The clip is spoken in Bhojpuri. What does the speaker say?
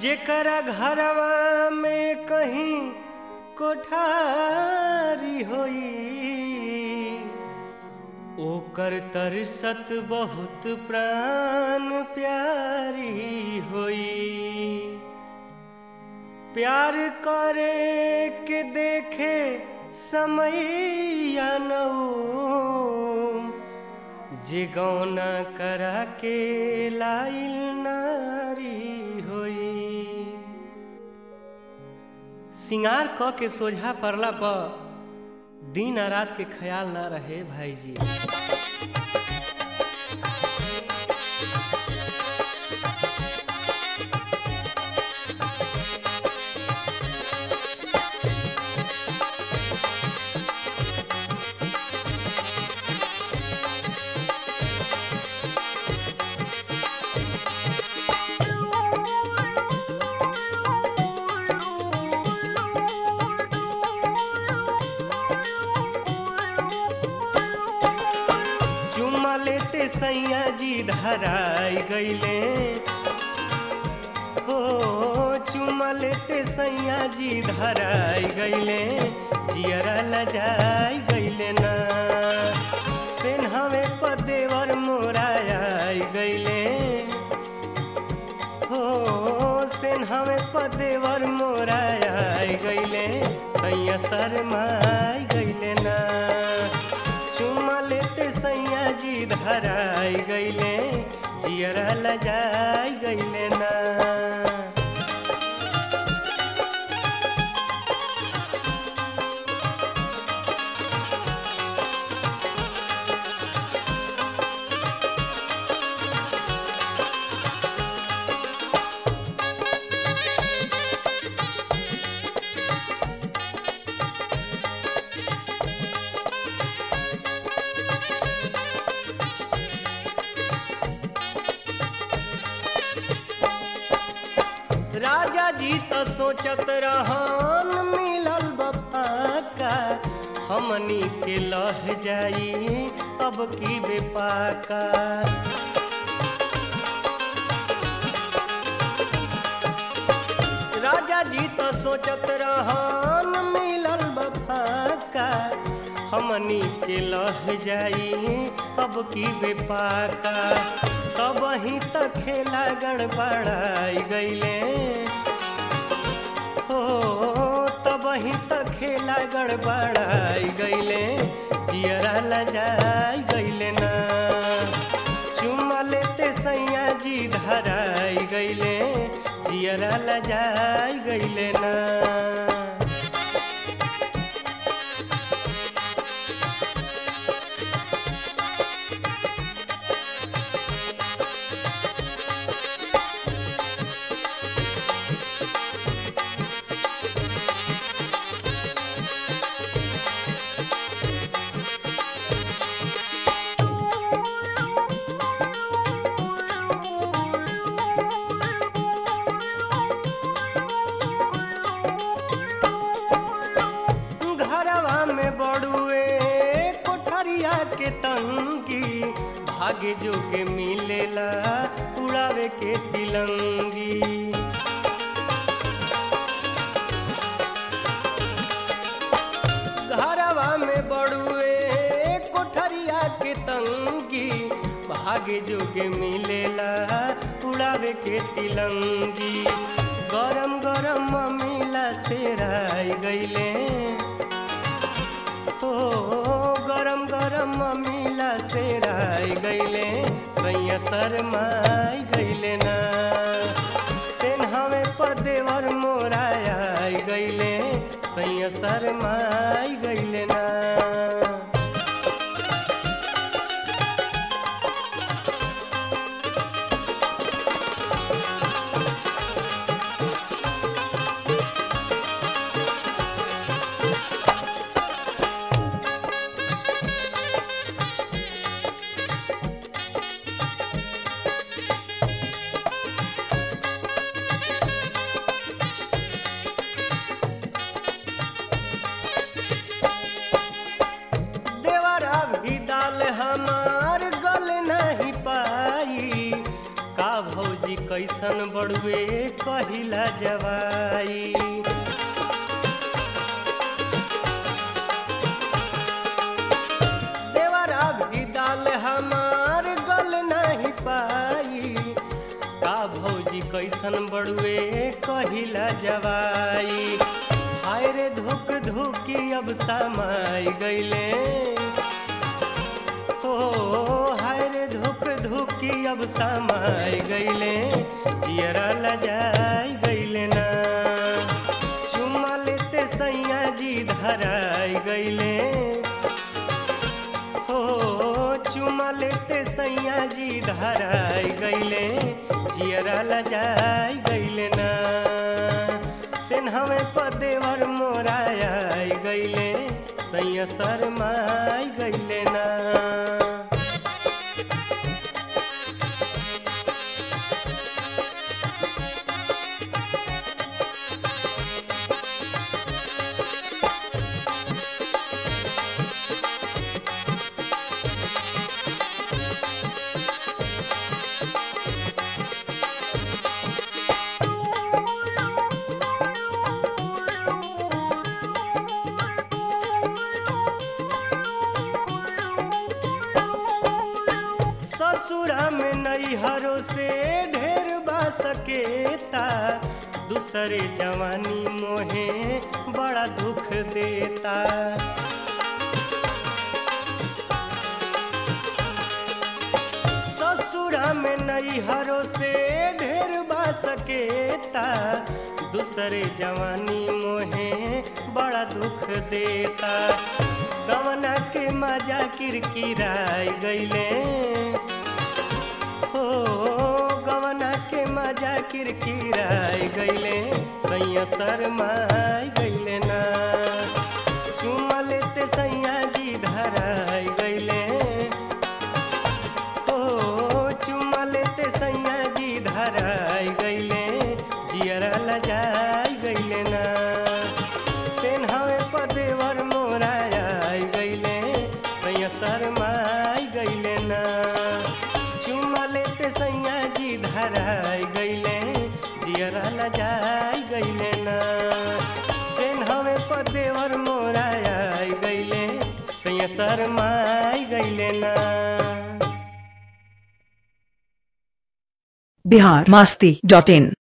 जेकरा घरवा में कहीं कोठारी होई ओकर तरसत बहुत प्राण प्यारी होई। प्यार करे के देखे समय नऊ जे गौना करा के लाइल नारी होई। सिंगार क के सोझा पड़ला पर दिन आ रात के ख्याल ना रहे भाईजी। लेते सैया जी धराई गईले हो, चुमा लेते सैया जी धराई गईले, जियरा लजाई गईले ना। सेन्हवे पदेवर मोराई गईले हो, सेन्हवे पदेवर मोराई गईले, सैया शरमाई गईले ना। चुमा लेते सैया जी धराई गईले, जियरा लजाई गईले ना। राजा जी तो सोचत रहन मिलल बफाका, हमनी के लह जाई अब की बेपाका। राजा जी तो सोचत रहन मिलल बफाका, हमनी के लह जाई अब की बेपाका। तब ही तक खेला गड़बड़ाई गईले हो, तब ही तक खेला गड़बड़ाई गईले, जियरा लजाई गईले ना। चुमा लेते सैया जी धराई गईले, जियरा लजाई गईले ना। के तंगी भागे जो के मिलेला उड़ावे के तिलंगी। घरवा में बड़ुए कोठरिया के तंगी भागे जो के मिलेला उड़ावे के तिलंगी। गरम गरम मिला सेराई गईले हो, गरम गरम मिला सेराई गईले, सैया शरमाई गईले ना। सेन्हवे पदेवर मोराई गईले, सैया शरमाई गईले ना। कैसन बड़ुए कहिला जवाई। देवरा भी दाल हमार गल नहीं पाई, का भौजी कैसन बड़ुए कहिला जवाई। हाय रे धुक धुकी अब समाई गईले, हो हाय रे धुक धुकी अब समाई गईले, जियरा लजाई गईले ना। चुम्मा लेते सैया जी धराई गईले, हो चुम्मा लेते सैया जी धराई गईले, जियरा लजाई गईले ना। सेन्हवे पदेवर मोराई गईले, सैया शरमाई गईले ना। ससुरा में नैहरों से ढेर बा सकेता, दूसरे जवानी मोहे बड़ा दुख देता। ससुरा में नैहरों से ढेर बा सकेता, दूसरे जवानी मोहे बड़ा दुख देता। गवना के मजा किरकिराई गईले, हो गवना के मजा किरकिराई गईले, सैया शरमाई गईले ना। चुम्मा लेते सैया जी धराई गईले, हो चुम्मा लेते सैया जी धराई गईले, जियरा लजाई गईले ना। सेन्हवे पदेवर मोराई गईले, सैया शरमाई गईले ना। चुम्मा लेते सैया जी धराई गईले, जियरा लजाई गईले ना। सेन्हवे पदेवर मोराई गईले, सैया शरमाई गईले ना। biharmasti.in